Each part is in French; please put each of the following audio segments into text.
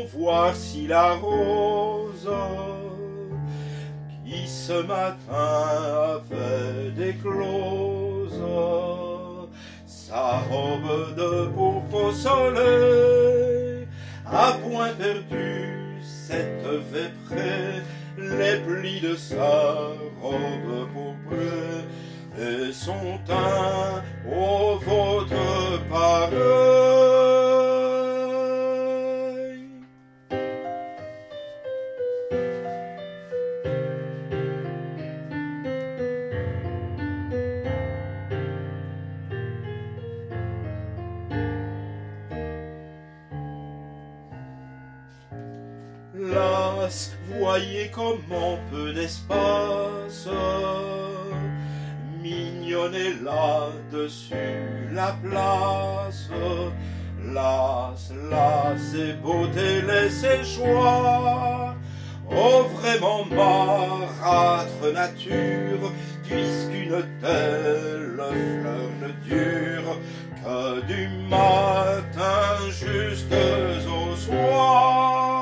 voir si la rose qui ce matin avait déclose sa robe de pourpre au soleil a point perdu cette véprée, les plis de sa robe pourprée et son teint au vôtre pareil. Las, voyez comment peu d'espace mignonner là-dessus la place. Las, las et beauté laissez choix. Oh vraiment marâtre nature, puisqu'une telle fleur ne dure que du matin jusqu'au soir.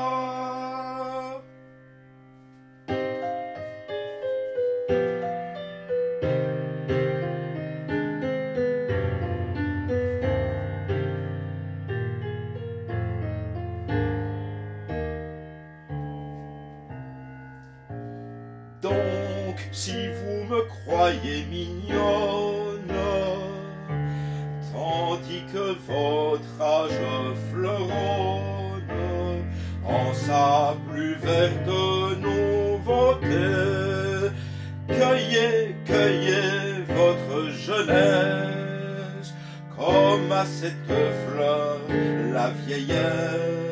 Donc, si vous me croyez mignonne, tandis que votre âge fleuronne en sa plus verte nouveauté, cueillez, cueillez votre jeunesse, comme à cette fleur la vieillesse.